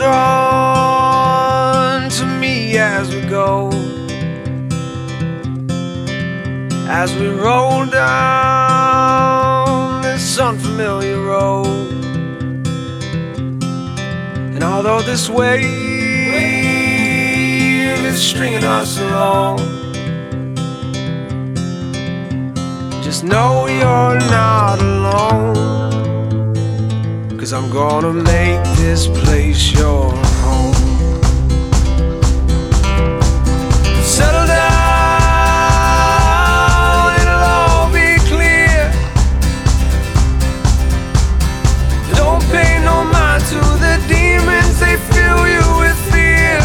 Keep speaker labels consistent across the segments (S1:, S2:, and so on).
S1: on to me as we go, as we roll down this unfamiliar road. And although this wave is stringing us along, just know you're not alone, 'cause I'm gonna make this place your home. Settle down, it'll all be clear. Don't pay no mind to the demons, they fill you with fear.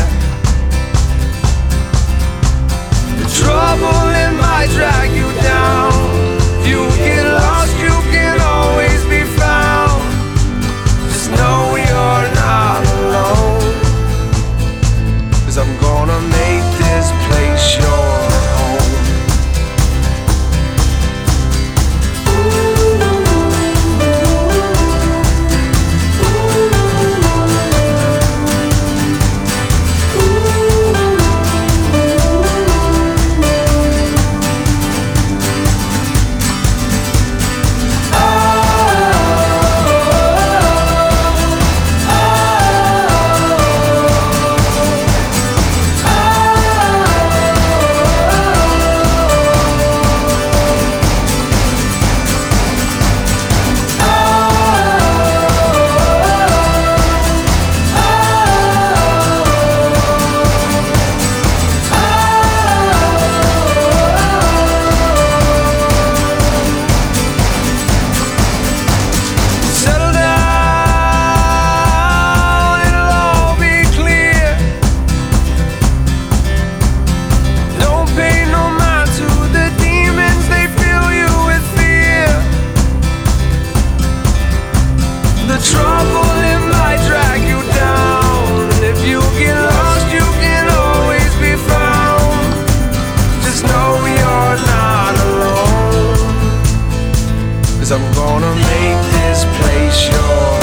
S1: The trouble, it might drag you down. If you get lost, you can always be found. Just know you're not alone, 'cause I'm gonna make this place your home. The trouble, it might drag you down. And if you get lost, you can always be found. Just know you're not alone, 'cause I'm gonna make this place yours.